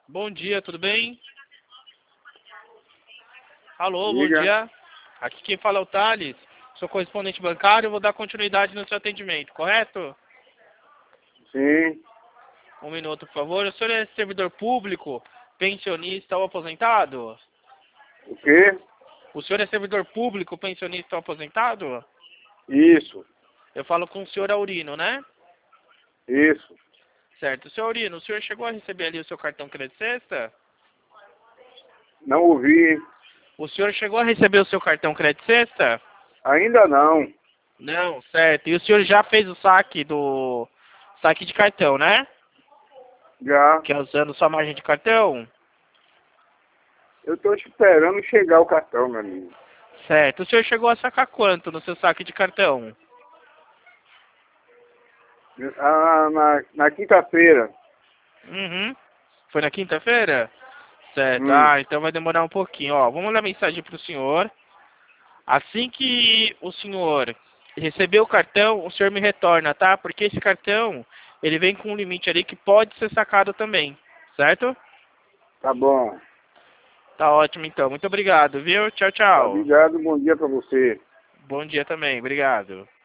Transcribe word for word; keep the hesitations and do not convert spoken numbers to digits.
Bom dia, tudo bem? Alô, bom Diga. dia. Aqui quem fala é o Thales. Sou correspondente bancário, vou dar continuidade no seu atendimento, correto? Sim. Um minuto, por favor. O senhor é servidor público, pensionista ou aposentado? O quê? O senhor é servidor público, pensionista ou aposentado? Isso. Eu falo com o senhor Aurino, né? Isso. Certo. Senhor Aurino, o senhor chegou a receber ali o seu cartão Crédito Sexta? Não ouvi. O senhor chegou a receber o seu cartão Crédito Sexta? Ainda não. Não, certo. E o senhor já fez o saque do saque de cartão, né? Já. Que é usando sua margem de cartão? Eu tô esperando chegar o cartão, meu amigo. Certo. O senhor chegou a sacar quanto no seu saque de cartão? Ah, na, na quinta-feira. Uhum. Foi na quinta-feira? Certo. Hum. Ah, então vai demorar um pouquinho. Ó, vamos mandar mensagem pro senhor. Assim que o senhor receber o cartão, o senhor me retorna, tá? Porque esse cartão, ele vem com um limite ali que pode ser sacado também. Certo? Tá bom. Tá ótimo, então. Muito obrigado, viu? Tchau, Tá, tchau. obrigado. Bom dia pra você. Bom dia também. Obrigado.